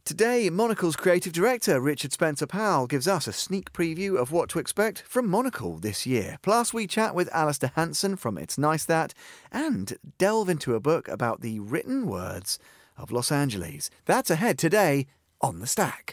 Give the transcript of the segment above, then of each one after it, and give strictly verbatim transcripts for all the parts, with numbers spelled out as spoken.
Today, Monocle's creative director, Richard Spencer-Powell, gives us a sneak preview of what to expect from Monocle this year. Plus, we chat with Alistair Hanson from It's Nice That and delve into a book about the written words of Los Angeles. That's ahead today on The Stack.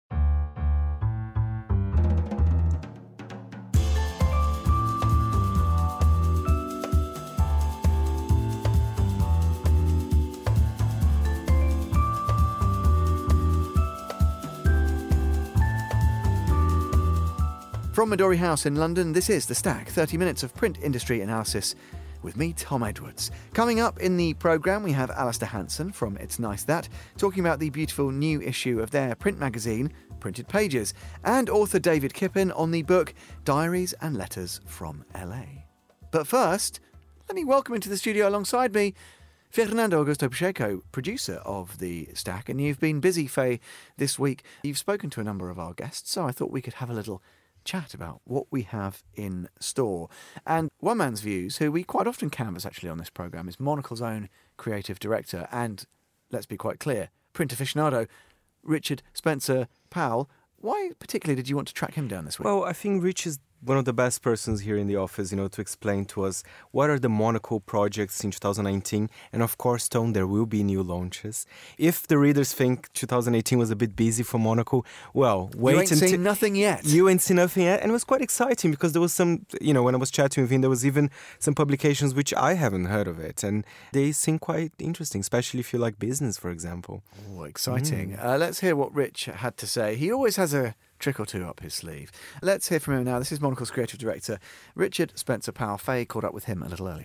From Midori House in London, this is The Stack, thirty minutes of print industry analysis with me, Tom Edwards. Coming up in the programme, we have Alistair Hanson from It's Nice That, talking about the beautiful new issue of their print magazine, Printed Pages, and author David Kippen on the book Diaries and Letters from L A. But first, let me welcome into the studio alongside me Fernando Augusto Pacheco, producer of The Stack, and you've been busy, Faye, this week. You've spoken to a number of our guests, so I thought we could have a little chat about what we have in store. And one man's views, who we quite often canvass actually on this programme, is Monocle's own creative director and, let's be quite clear, print aficionado, Richard Spencer-Powell. Why particularly did you want to track him down this week? Well, I think Rich is one of the best persons here in the office, you know, to explain to us what are the Monocle projects in two thousand nineteen. And of course, Tom, there will be new launches. If the readers think two thousand eighteen was a bit busy for Monocle, well, wait you ain't until... seen nothing yet. You ain't seen nothing yet. And it was quite exciting because there was some, you know, when I was chatting with him, there was even some publications which I haven't heard of it. And they seem quite interesting, especially if you like business, for example. Oh, exciting. Mm. Uh, let's hear what Rich had to say. He always has a trick or two up his sleeve. Let's hear from him now. This is Monocle's creative director, Richard Spencer-Powell. Faye caught up with him a little earlier.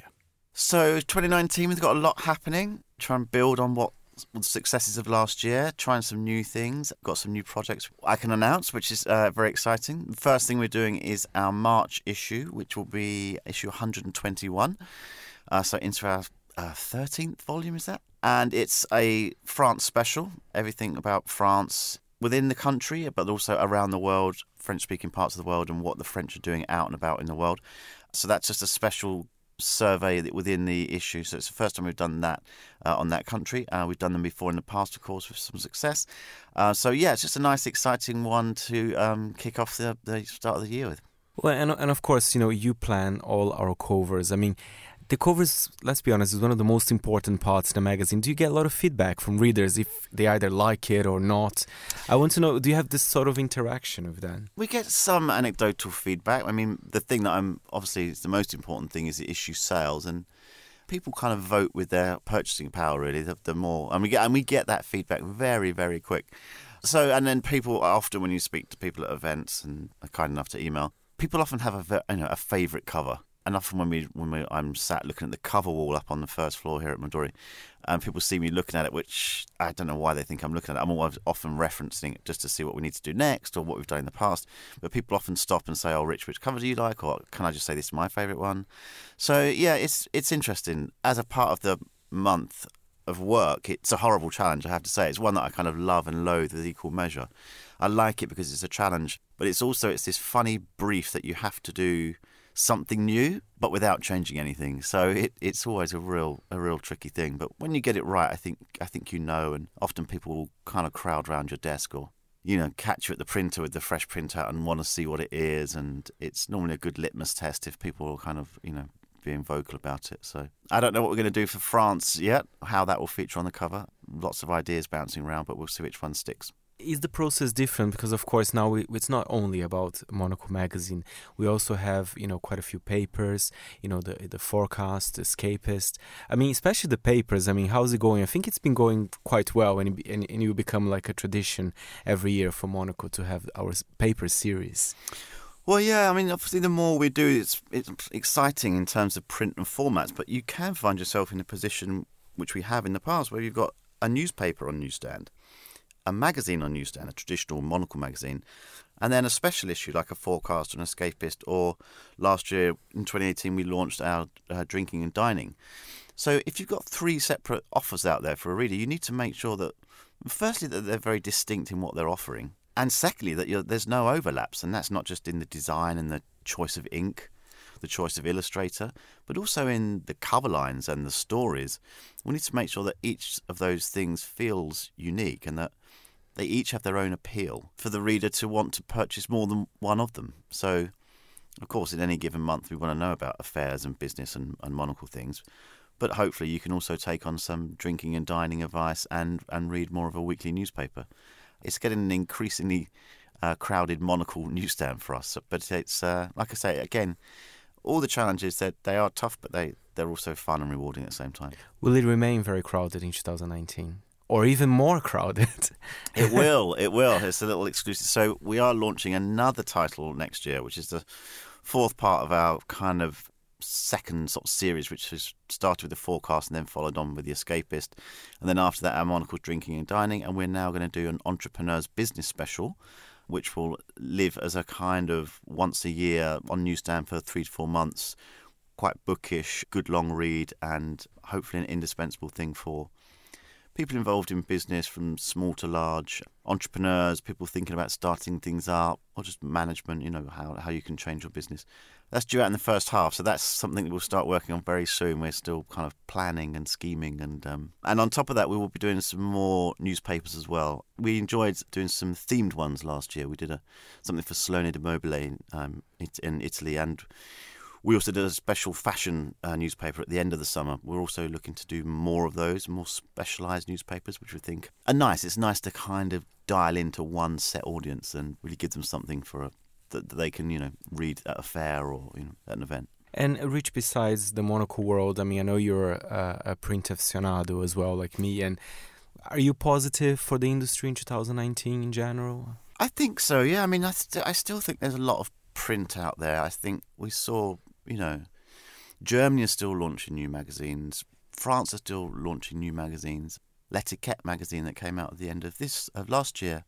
So twenty nineteen, we've got a lot happening. Try and build on what the successes of last year, trying some new things. Got some new projects I can announce, which is uh, very exciting. The first thing we're doing is our March issue, which will be issue one hundred twenty-one. Uh, so into our uh, thirteenth volume, is that? And it's a France special, everything about France within the country, but also around the world, French-speaking parts of the world, and what the French are doing out and about in the world. So that's just a special survey that within the issue. So it's the first time we've done that uh, on that country. Uh, we've done them before in the past, of course, with some success. Uh, so yeah, it's just a nice, exciting one to um, kick off the, the start of the year with. Well, and, and of course, you know, you plan all our covers. I mean, the covers, let's be honest, is one of the most important parts of the magazine. Do you get a lot of feedback from readers if they either like it or not? I want to know, do you have this sort of interaction with that? We get some anecdotal feedback. I mean, the thing that I'm, obviously, is the most important thing is the issue sales, and people kind of vote with their purchasing power, really, the, the more, and we get and we get that feedback very, very quick. So, and then people, often when you speak to people at events and are kind enough to email, people often have a, you know, a favourite cover. And often when we when we, I'm sat looking at the cover wall up on the first floor here at Midori, and people see me looking at it, which I don't know why they think I'm looking at it. I'm always often referencing it just to see what we need to do next or what we've done in the past. But people often stop and say, "Oh, Rich, which cover do you like?" Or can I just say this is my favourite one? So yeah, it's it's interesting. As a part of the month of work, it's a horrible challenge, I have to say. It's one that I kind of love and loathe with equal measure. I like it because it's a challenge, but it's also it's this funny brief that you have to do something new, but without changing anything. So it, it's always a real a real tricky thing. But when you get it right, I think I think you know, and often people will kind of crowd around your desk or, you know, catch you at the printer with the fresh printout and want to see what it is. And it's normally a good litmus test if people are kind of, you know, being vocal about it. So I don't know what we're going to do for France yet, how that will feature on the cover. Lots of ideas bouncing around, but we'll see which one sticks. Is the process different? Because of course now we, it's not only about Monocle magazine. We also have, you know, quite a few papers, you know, the the Forecast, Escapist. I mean, especially the papers. I mean, how's it going? I think it's been going quite well, and it, and, and it will become like a tradition every year for Monocle to have our paper series. Well, yeah, I mean, obviously the more we do, it's, it's exciting in terms of print and formats, but you can find yourself in a position, which we have in the past, where you've got a newspaper on newsstand, a magazine on newsstand, a traditional Monocle magazine, and then a special issue like a Forecast or an Escapist, or last year in twenty eighteen we launched our uh, Drinking and Dining. So if you've got three separate offers out there for a reader, you need to make sure that, firstly, that they're very distinct in what they're offering, and secondly, that you're, there's no overlaps, and that's not just in the design and the choice of ink, the choice of illustrator, but also in the cover lines and the stories. We need to make sure that each of those things feels unique, and that they each have their own appeal for the reader to want to purchase more than one of them. So, of course, in any given month, we want to know about affairs and business and, and monocle things. But hopefully you can also take on some drinking and dining advice and, and read more of a weekly newspaper. It's getting an increasingly uh, crowded monocle newsstand for us. But it's, uh, like I say, again, all the challenges, that they are tough, but they, they're also fun and rewarding at the same time. Will it remain very crowded in two thousand nineteen? Or even more crowded? It will, it will. It's a little exclusive. So we are launching another title next year, which is the fourth part of our kind of second sort of series, which has started with the Forecast and then followed on with the Escapist, and then after that our Monocle Drinking and Dining, and we're now going to do an Entrepreneur's Business Special, which will live as a kind of once a year on newsstand for three to four months, quite bookish, good long read, and hopefully an indispensable thing for people involved in business, from small to large, entrepreneurs, people thinking about starting things up, or just management, you know, how, how you can change your business. That's due out in the first half, so that's something that we'll start working on very soon. We're still kind of planning and scheming, and um, and on top of that, we will be doing some more newspapers as well. We enjoyed doing some themed ones last year. We did a something for Salone di Mobile um, in Italy, and we also did a special fashion uh, newspaper at the end of the summer. We're also looking to do more of those, more specialised newspapers, which we think are nice. It's nice to kind of dial into one set audience and really give them something for a, that they can, you know, read at a fair or, you know, at an event. And Rich, besides the Monocle world, I mean, I know you're a, a print aficionado as well, like me. And are you positive for the industry in two thousand nineteen in general? I think so, yeah. I mean, I, st- I still think there's a lot of print out there. I think we saw, you know, Germany is still launching new magazines. France is still launching new magazines. L'Etiquette magazine that came out at the end of this of last year.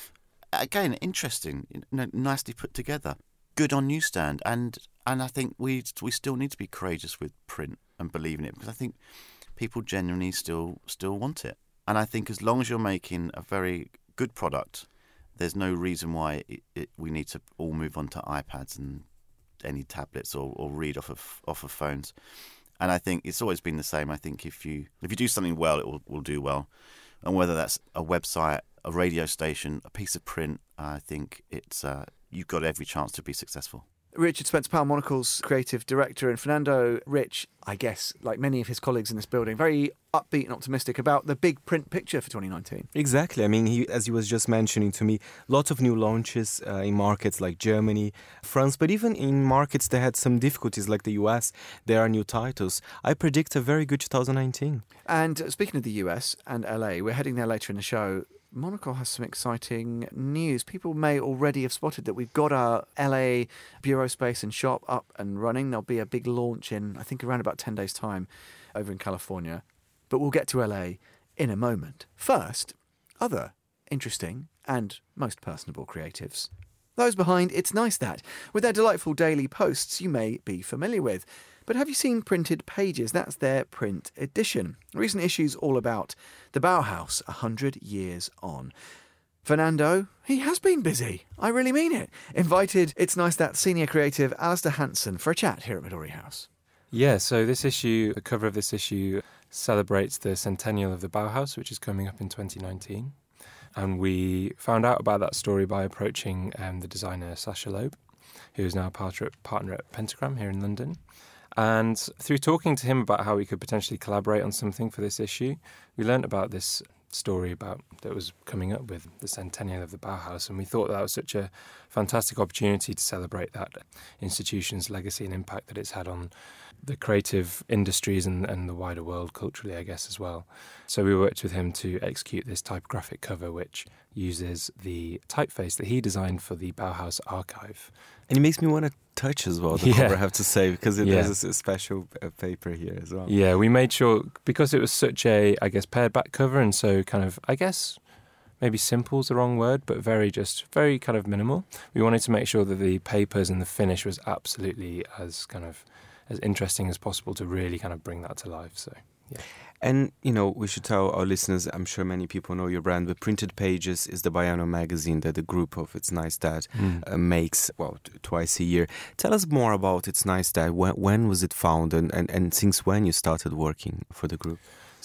Again, interesting, you know, nicely put together, good on newsstand, and and I think we we still need to be courageous with print and believe in it, because I think people genuinely still still want it. And I think as long as you're making a very good product, there's no reason why it, it, we need to all move on to iPads and any tablets or, or read off of off of phones. And I think it's always been the same. I think if you if you do something well, it will, will do well. And whether that's a website, a radio station, a piece of print, I think it's uh, you've got every chance to be successful. Richard Spencer-Powell, Monocle's creative director, and Fernando Rich, I guess, like many of his colleagues in this building, very upbeat and optimistic about the big print picture for twenty nineteen. Exactly. I mean, he, as he was just mentioning to me, lots of new launches uh, in markets like Germany, France, but even in markets that had some difficulties like the U S, there are new titles. I predict a very good two thousand nineteen. And uh, speaking of the U S and L A, we're heading there later in the show. Monocle has some exciting news. People may already have spotted that we've got our L A bureau space and shop up and running. There'll be a big launch in, I think, around about ten days' time over in California. But we'll get to L A in a moment. First, other interesting and most personable creatives. Those behind It's Nice That, with their delightful daily posts you may be familiar with. But have you seen Printed Pages? That's their print edition. Recent issues all about the Bauhaus, a hundred years on. Fernando, he has been busy. I really mean it. Invited It's Nice That senior creative Alistair Hanson for a chat here at Midori House. Yeah, so this issue, the cover of this issue celebrates the centennial of the Bauhaus, which is coming up in twenty nineteen. And we found out about that story by approaching um, the designer Sasha Loeb, who is now a partner at, partner at Pentagram here in London. And through talking to him about how we could potentially collaborate on something for this issue, we learnt about this story about that was coming up with the centennial of the Bauhaus, and we thought that was such a fantastic opportunity to celebrate that institution's legacy and impact that it's had on the creative industries and, and the wider world culturally, I guess, as well. So we worked with him to execute this typographic cover, which uses the typeface that he designed for the Bauhaus archive. And it makes me want to touch as well, the yeah. cover, I have to say, because it, yeah. there's a special uh, paper here as well. Yeah, we made sure, because it was such a, I guess, pared back cover, and so kind of, I guess, maybe simple is the wrong word, but very just, very kind of minimal. We wanted to make sure that the papers and the finish was absolutely as kind of, as interesting as possible to really kind of bring that to life, so, yeah. And, you know, we should tell our listeners, I'm sure many people know your brand, but Printed Pages is the biannual magazine that the group of It's Nice That mm. uh, makes, well, t- twice a year. Tell us more about It's Nice That. When, when was it founded, and, and, and since when you started working for the group?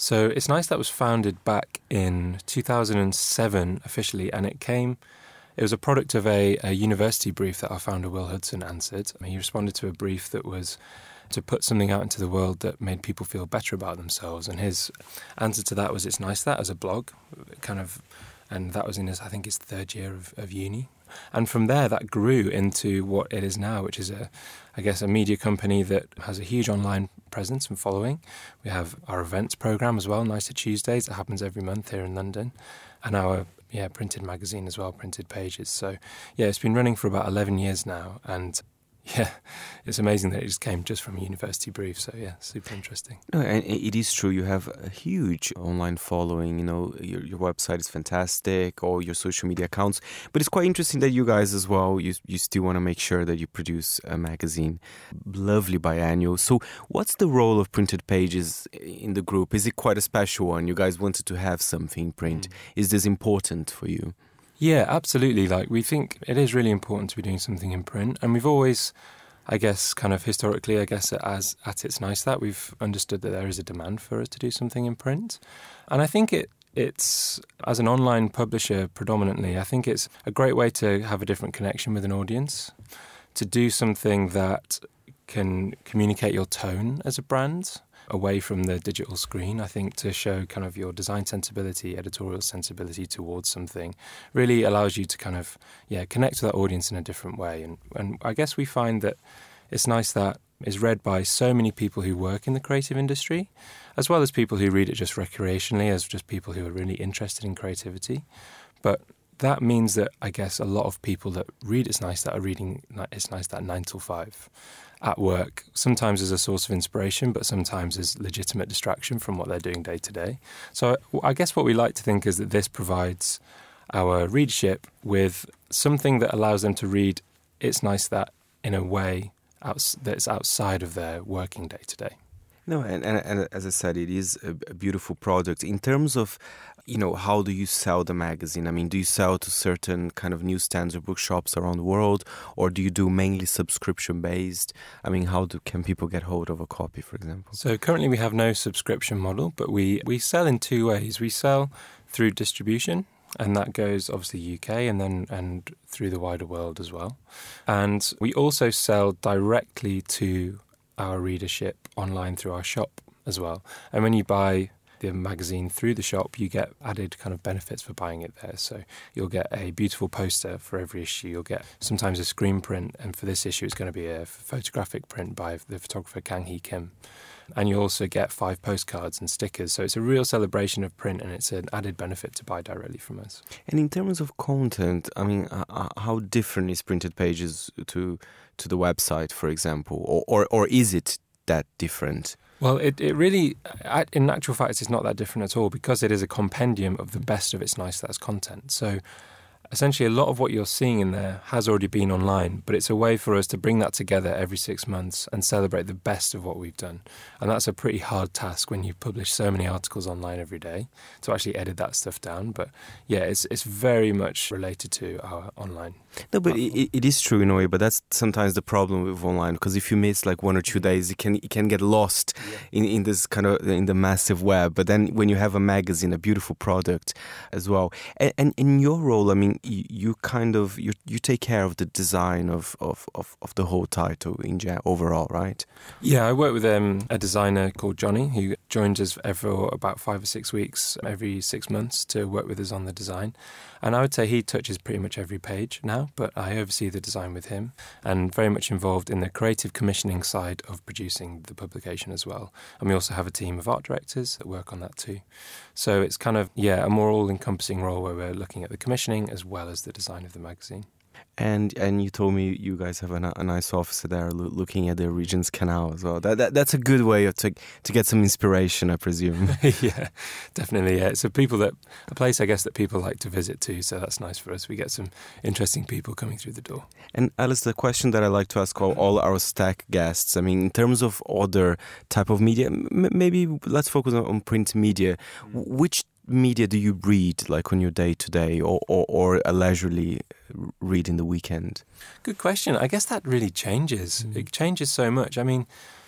So It's Nice That was founded back in two thousand seven officially, and it came, it was a product of a, a university brief that our founder Will Hudson answered. He responded to a brief that was to put something out into the world that made people feel better about themselves, and his answer to that was It's Nice That as a blog, kind of, and that was in his, I think his third year of, of uni. And from there, that grew into what it is now, which is, a, I guess, a media company that has a huge online presence and following. We have our events program as well, Nicer Tuesdays, that happens every month here in London, and our yeah printed magazine as well, Printed Pages. So yeah, it's been running for about eleven years now, and yeah, it's amazing that it just came just from a university brief. So yeah, super interesting. No, and it is true. You have a huge online following. You know, your your website is fantastic, all your social media accounts. But it's quite interesting that you guys as well, you you still want to make sure that you produce a magazine, lovely biannual. So what's the role of Printed Pages in the group? Is it quite a special one? You guys wanted to have something in print. Mm. Is this important for you? Yeah, absolutely. Like, we think it is really important to be doing something in print, and we've always, I guess, kind of historically, I guess, as at It's Nice That we've understood that there is a demand for us to do something in print. And I think it it's, as an online publisher predominantly, I think it's a great way to have a different connection with an audience, to do something that can communicate your tone as a brand away from the digital screen. I think to show kind of your design sensibility, editorial sensibility towards something really allows you to kind of, yeah, connect to that audience in a different way. And, and I guess we find that It's Nice That is read by so many people who work in the creative industry, as well as people who read it just recreationally, as just people who are really interested in creativity. But that means that, I guess, a lot of people that read It's Nice That are reading It's Nice That nine till five. At work, sometimes as a source of inspiration, but sometimes as legitimate distraction from what they're doing day to day. So I guess what we like to think is that this provides our readership with something that allows them to read It's Nice That in a way outs- that's outside of their working day to day. No, and, and, and as I said, it is a, a beautiful product. In terms of, you know, how do you sell the magazine? I mean, do you sell to certain kind of newsstands or bookshops around the world, or do you do mainly subscription-based? I mean, how do can people get hold of a copy, for example? So currently we have no subscription model, but we, we sell in two ways. We sell through distribution, and that goes obviously U K and then and through the wider world as well. And we also sell directly to our readership online through our shop as well. And when you buy the magazine through the shop, you get added kind of benefits for buying it there. So you'll get a beautiful poster for every issue. You'll get sometimes a screen print, and for this issue it's going to be a photographic print by the photographer Kang Hee Kim. And you also get five postcards and stickers. So it's a real celebration of print, and it's an added benefit to buy directly from us. And in terms of content, I mean, uh, how different is Printed Pages to to the website, for example? Or, or, or is it that different? Well, it, it really, in actual fact, it's not that different at all, because it is a compendium of the best of It's Nice That's content. So essentially, a lot of what you're seeing in there has already been online, but it's a way for us to bring that together every six months and celebrate the best of what we've done. And that's a pretty hard task when you publish so many articles online every day, to actually edit that stuff down. But yeah, it's it's very much related to our online. No, but it, it is true in a way, but that's sometimes the problem with online, because if you miss like one or two days, it can it can get lost yeah. in, in this kind of, in the massive web. But then when you have a magazine, a beautiful product as well. And, and in your role, I mean, you, you kind of, you you take care of the design of, of, of, of the whole title in general, overall, right? Yeah, I work with um, a designer called Johnny, who joins us for about five or six weeks every six months to work with us on the design. And I would say he touches pretty much every page now, but I oversee the design with him, and very much involved in the creative commissioning side of producing the publication as well. And we also have a team of art directors that work on that too. So it's kind of, yeah, a more all-encompassing role where we're looking at the commissioning as well as the design of the magazine. And and you told me you guys have a, a nice office there, lo- looking at the Regent's Canal as well. That, that that's a good way of to to get some inspiration, I presume. Yeah, definitely. Yeah, it's a people that a place I guess that people like to visit too. So that's nice for us. We get some interesting people coming through the door. And Alice, the question that I like to ask all, all our Stack guests. I mean, in terms of other type of media, m- maybe let's focus on, on print media. Mm. Which media do you read, like on your day to day, or or a leisurely read in the weekend? Good question. I guess that really changes. Mm. It changes so much. I mean,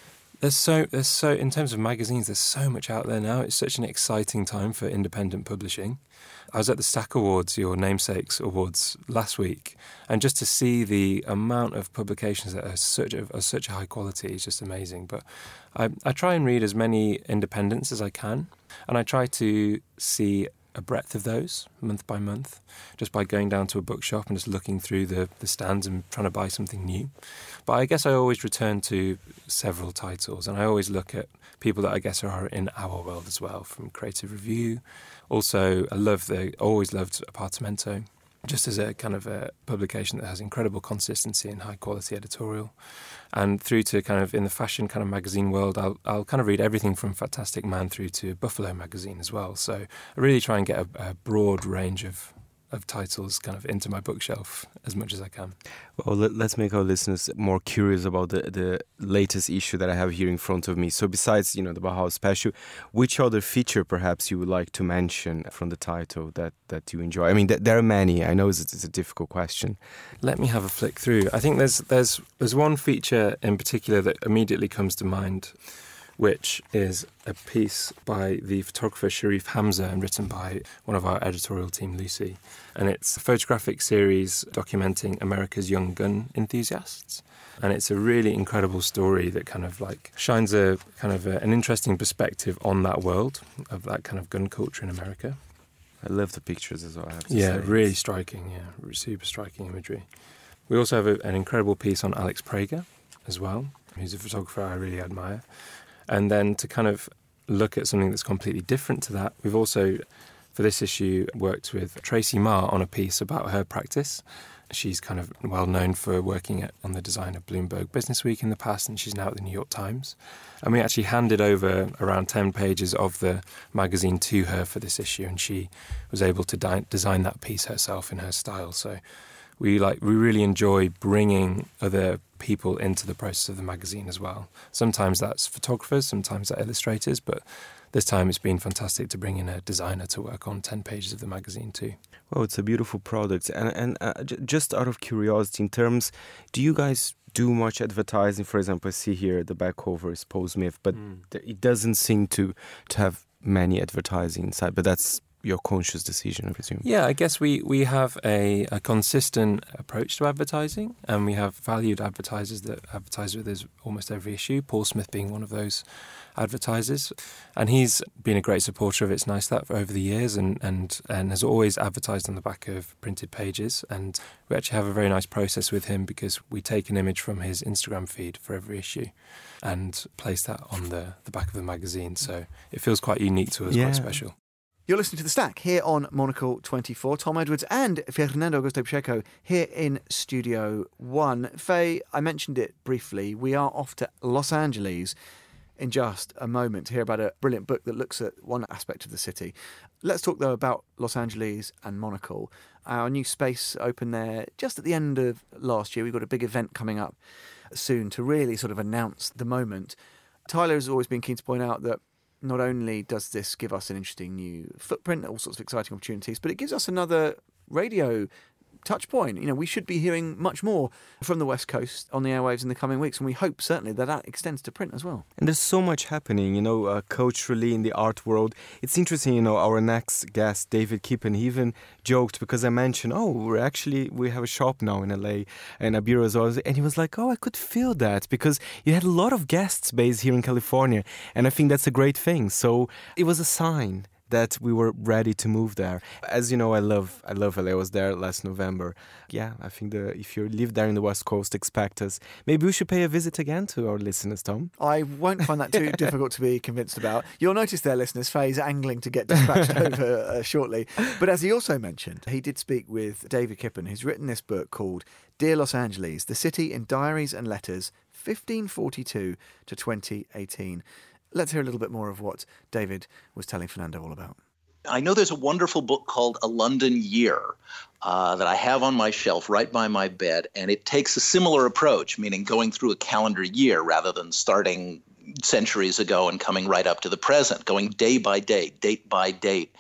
There's so, there's so, in terms of magazines, there's so much out there now. It's such an exciting time for independent publishing. I was at the Stack Awards, your namesakes awards, last week, and just to see the amount of publications that are such a, are such a high quality is just amazing. But I, I try and read as many independents as I can, and I try to see a breadth of those month by month, just by going down to a bookshop and just looking through the, the stands and trying to buy something new. But I guess I always return to several titles, and I always look at people that I guess are in our world as well, from Creative Review. Also, I love the always loved Apartamento, just as a kind of a publication that has incredible consistency and high quality editorial. And through to kind of in the fashion kind of magazine world, I'll I'll kind of read everything from Fantastic Man through to Buffalo magazine as well. So I really try and get a, a broad range of of titles kind of into my bookshelf as much as I can. Well, let, let's make our listeners more curious about the, the latest issue that I have here in front of me. So besides, you know, the Bauhaus special, which other feature perhaps you would like to mention from the title that, that you enjoy? I mean, th- there are many. I know it's, it's a difficult question. Let me have a flick through. I think there's there's there's one feature in particular that immediately comes to mind, which is a piece by the photographer Sharif Hamza and written by one of our editorial team, Lucy. And it's a photographic series documenting America's young gun enthusiasts. And it's a really incredible story that kind of like shines a kind of a, an interesting perspective on that world of that kind of gun culture in America. I love the pictures as well, I have to Yeah, say. really striking, yeah, super striking imagery. We also have a, an incredible piece on Alex Prager as well, who's a photographer I really admire. And then to kind of look at something that's completely different to that, we've also, for this issue, worked with Tracy Marr on a piece about her practice. She's kind of well known for working at, on the design of Bloomberg Business Week in the past, and she's now at the New York Times. And we actually handed over around ten pages of the magazine to her for this issue, and she was able to di- design that piece herself in her style. So we like we really enjoy bringing other people into the process of the magazine as well. Sometimes that's photographers, sometimes that's illustrators, but this time it's been fantastic to bring in a designer to work on ten pages of the magazine too. Well, it's a beautiful product. And and uh, j- just out of curiosity, in terms, do you guys do much advertising? For example, I see here the back cover is Paul Smith, but Mm. th- it doesn't seem to, to have many advertising inside, but that's your conscious decision, I presume. Yeah, I guess we, we have a, a consistent approach to advertising, and we have valued advertisers that advertise with us almost every issue, Paul Smith being one of those advertisers. And he's been a great supporter of It's Nice That for over the years, and, and, and has always advertised on the back of printed pages. And we actually have a very nice process with him because we take an image from his Instagram feed for every issue and place that on the, the back of the magazine. So it feels quite unique to us, Yeah. quite special. You're listening to The Stack here on Monocle twenty-four. Tom Edwards and Fernando Augusto Pacheco here in Studio One. Faye, I mentioned it briefly. We are off to Los Angeles in just a moment to hear about a brilliant book that looks at one aspect of the city. Let's talk, though, about Los Angeles and Monocle. Our new space opened there just at the end of last year. We've got a big event coming up soon to really sort of announce the moment. Tyler has always been keen to point out that not only does this give us an interesting new footprint, all sorts of exciting opportunities, but it gives us another radio touch point. You know, we should be hearing much more from the West Coast on the airwaves in the coming weeks, and we hope certainly that that extends to print as well. And there's so much happening, you know, uh, culturally in the art world. It's interesting, you know, our next guest, David Kippen, he even joked because I mentioned, oh, we're actually, we have a shop now in L A and a bureau as well. And he was like, oh, I could feel that because you had a lot of guests based here in California. And I think that's a great thing. So it was a sign that we were ready to move there. As you know, I love I love L A. I was there last November. Yeah, I think the if you live there in the West Coast, expect us. Maybe we should pay a visit again to our listeners, Tom. I won't find that too difficult to be convinced about. You'll notice there, listeners, Faye's angling to get dispatched over uh, shortly. But as he also mentioned, he did speak with David Kippen, who's written this book called Dear Los Angeles, The City in Diaries and Letters, fifteen forty-two to twenty eighteen. Let's hear a little bit more of what David was telling Fernando all about. I know there's a wonderful book called A London Year uh, that I have on my shelf right by my bed, and it takes a similar approach, meaning going through a calendar year rather than starting centuries ago and coming right up to the present, going day by day, date by date.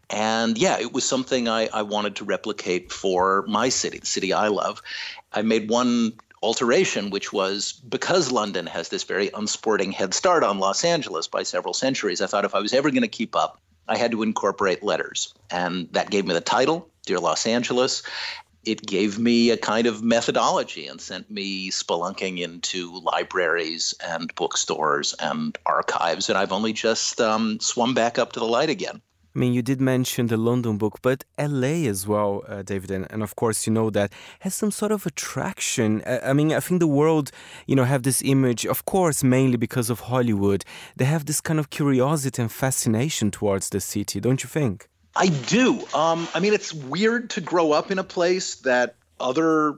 And yeah, it was something I, I wanted to replicate for my city, the city I love. I made one alteration, which was because London has this very unsporting head start on Los Angeles by several centuries, I thought if I was ever going to keep up, I had to incorporate letters. And that gave me the title, Dear Los Angeles. It gave me a kind of methodology and sent me spelunking into libraries and bookstores and archives. And I've only just um, swum back up to the light again. I mean, you did mention the London book, but L A as well, uh, David, and, and of course, you know, that has some sort of attraction. I, I mean, I think the world, you know, have this image, of course, mainly because of Hollywood. They have this kind of curiosity and fascination towards the city, don't you think? I do. Um, I mean, it's weird to grow up in a place that other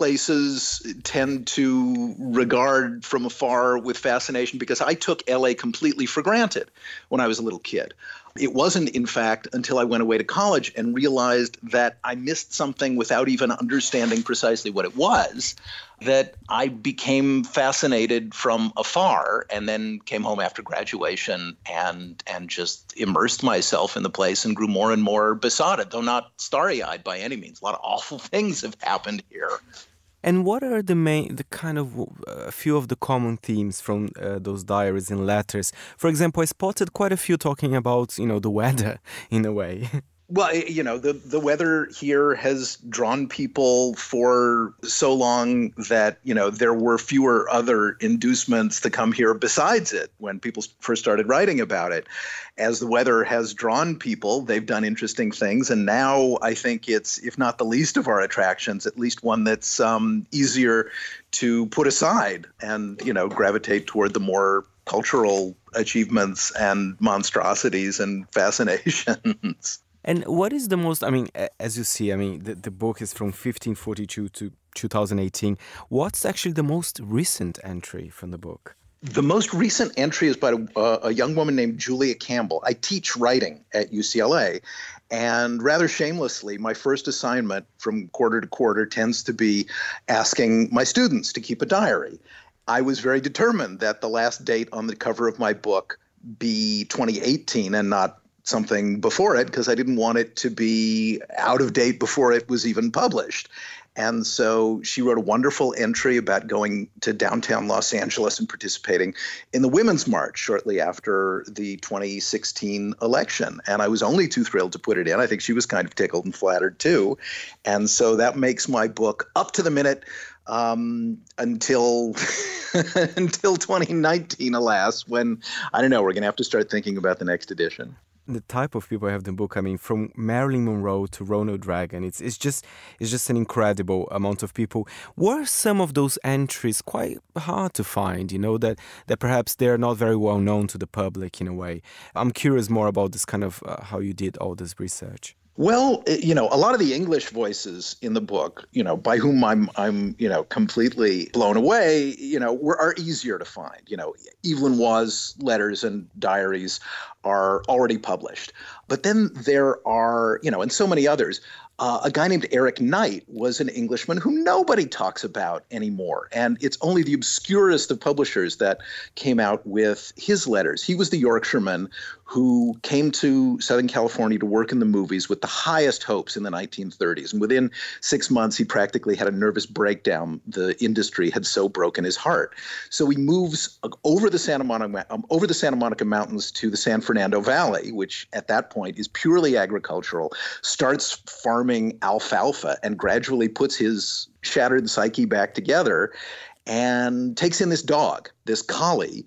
places tend to regard from afar with fascination, because I took L A completely for granted when I was a little kid. It wasn't, in fact, until I went away to college and realized that I missed something without even understanding precisely what it was, that I became fascinated from afar, and then came home after graduation and and just immersed myself in the place and grew more and more besotted, though not starry-eyed by any means. A lot of awful things have happened here. And what are the main, the kind of, a uh, few of the common themes from uh, those diaries and letters? For example, I spotted quite a few talking about, you know, the weather in a way. Well, you know, the, the weather here has drawn people for so long that, you know, there were fewer other inducements to come here besides it when people first started writing about it. As the weather has drawn people, they've done interesting things. And now I think it's, if not the least of our attractions, at least one that's um, easier to put aside and, you know, gravitate toward the more cultural achievements and monstrosities and fascinations. And what is the most, I mean, as you see, I mean, the, the book is from fifteen forty-two to two thousand eighteen. What's actually the most recent entry from the book? The most recent entry is by a, a young woman named Julia Campbell. I teach writing at U C L A, and rather shamelessly, my first assignment from quarter to quarter tends to be asking my students to keep a diary. I was very determined that the last date on the cover of my book be twenty eighteen and not something before it, because I didn't want it to be out of date before it was even published. And so she wrote a wonderful entry about going to downtown Los Angeles and participating in the Women's March shortly after the twenty sixteen election. And I was only too thrilled to put it in. I think she was kind of tickled and flattered too. And so that makes my book up to the minute um, until until twenty nineteen, alas, when, I don't know, we're going to have to start thinking about the next edition. The type of people I have in the book, I mean, from Marilyn Monroe to Ronald Reagan, it's it's just it's just an incredible amount of people. Were some of those entries quite hard to find, you know, that, that perhaps they're not very well known to the public in a way? I'm curious more about this kind of uh, how you did all this research. Well, you know, a lot of the English voices in the book, you know, by whom I'm, I'm, you know, completely blown away, you know, were, are easier to find. You know, Evelyn Waugh's letters and diaries are already published. But then there are, you know, and so many others. Uh, a guy named Eric Knight was an Englishman who nobody talks about anymore. And it's only the obscurest of publishers that came out with his letters. He was the Yorkshireman who came to Southern California to work in the movies with the highest hopes in the nineteen thirties. And within six months, he practically had a nervous breakdown. The industry had so broken his heart. So he moves over the Santa Monica, um, over the Santa Monica Mountains to the San Fernando Valley, which at that point is purely agricultural, starts farming alfalfa and gradually puts his shattered psyche back together and takes in this dog, this collie.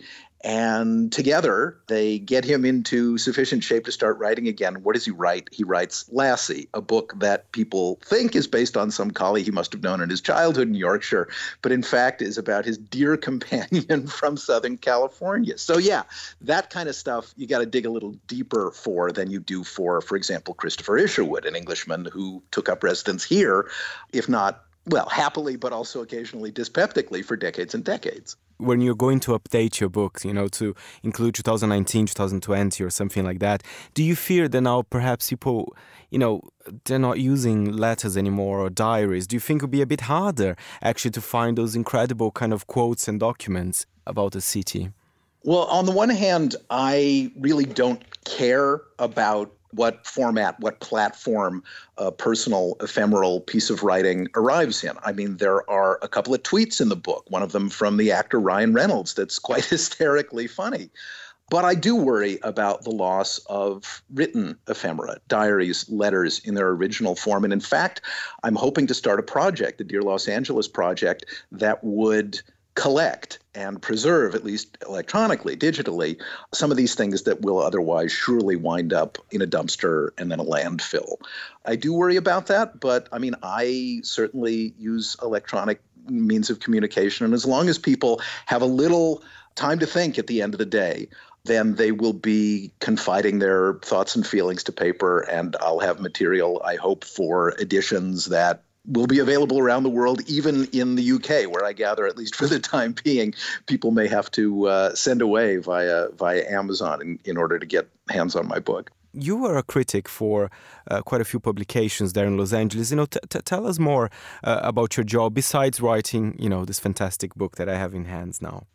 And together, they get him into sufficient shape to start writing again. What does he write? He writes Lassie, a book that people think is based on some collie he must have known in his childhood in Yorkshire, but in fact is about his dear companion from Southern California. So yeah, that kind of stuff you got to dig a little deeper for than you do for, for example, Christopher Isherwood, an Englishman who took up residence here, if not, well, happily, but also occasionally dyspeptically for decades and decades. When you're going to update your book, you know, to include two thousand nineteen, two thousand twenty or something like that, do you fear that now perhaps people, you know, they're not using letters anymore or diaries? Do you think it would be a bit harder actually to find those incredible kind of quotes and documents about a city? Well, on the one hand, I really don't care about what format, what platform a personal, ephemeral piece of writing arrives in. I mean, there are a couple of tweets in the book, one of them from the actor Ryan Reynolds that's quite hysterically funny. But I do worry about the loss of written ephemera, diaries, letters in their original form. And in fact, I'm hoping to start a project, the Dear Los Angeles Project, that would collect and preserve, at least electronically, digitally, some of these things that will otherwise surely wind up in a dumpster and then a landfill. I do worry about that, but I mean, I certainly use electronic means of communication. And as long as people have a little time to think at the end of the day, then they will be confiding their thoughts and feelings to paper, and I'll have material, I hope, for editions that will be available around the world, even in the U K, where I gather, at least for the time being, people may have to uh, send away via via Amazon in, in order to get hands on my book. You were a critic for uh, quite a few publications there in Los Angeles. You know, t- t- tell us more uh, about your job besides writing, you know, this fantastic book that I have in hands now.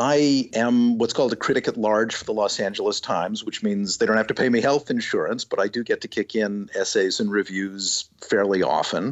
I am what's called a critic at large for the Los Angeles Times, which means they don't have to pay me health insurance, but I do get to kick in essays and reviews fairly often.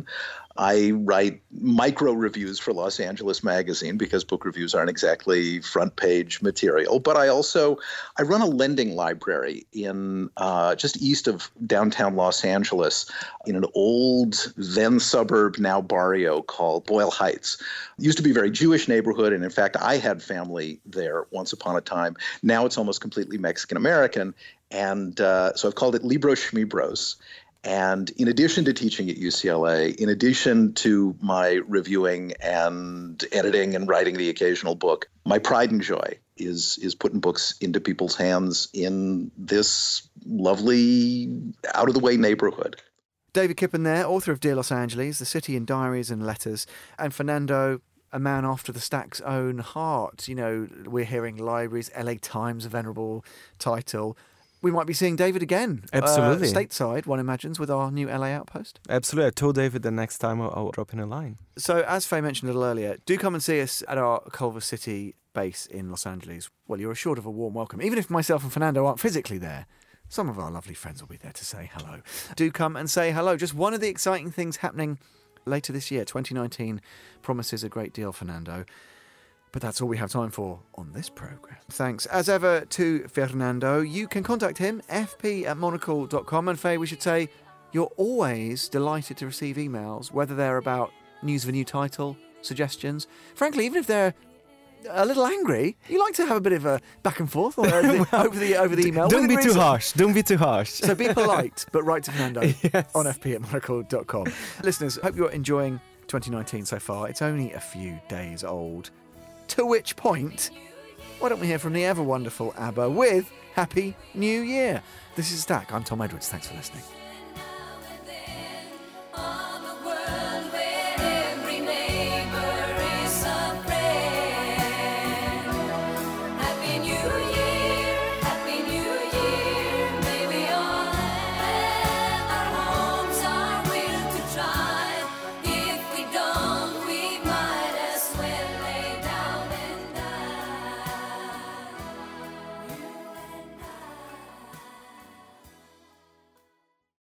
I write micro reviews for Los Angeles Magazine because book reviews aren't exactly front page material. But I also I run a lending library in uh, just east of downtown Los Angeles in an old then suburb, now barrio called Boyle Heights. It used to be a very Jewish neighborhood, and in fact, I had family there once upon a time. Now it's almost completely Mexican American, and uh, so I've called it Libros Schmibros. And in addition to teaching at U C L A, in addition to my reviewing and editing and writing the occasional book, my pride and joy is is putting books into people's hands in this lovely, out-of-the-way neighborhood. David Kippen there, author of Dear Los Angeles, The City in Diaries and Letters, and Fernando, a man after the Stack's own heart. You know, we're hearing libraries, L A Times, a venerable title. We might be seeing David again. Absolutely. Uh, stateside, one imagines, with our new L A Outpost. Absolutely. I told David the next time I'll, I'll drop in a line. So, as Faye mentioned a little earlier, do come and see us at our Culver City base in Los Angeles. Well, you're assured of a warm welcome. Even if myself and Fernando aren't physically there, some of our lovely friends will be there to say hello. Do come and say hello. Just one of the exciting things happening later this year. twenty nineteen promises a great deal, Fernando. But that's all we have time for on this programme. Thanks, as ever, to Fernando. You can contact him, f p at monocle dot com. And Faye, we should say, you're always delighted to receive emails, whether they're about news of a new title, suggestions. Frankly, even if they're a little angry, you like to have a bit of a back and forth or, uh, well, over the over the email. Don't be reason. too harsh. Don't be too harsh. So be polite, but write to Fernando yes. on f p at monocle dot com. Listeners, hope you're enjoying twenty nineteen so far. It's only a few days old. To which point, why don't we hear from the ever wonderful ABBA with Happy New Year? This is Stack. I'm Tom Edwards. Thanks for listening.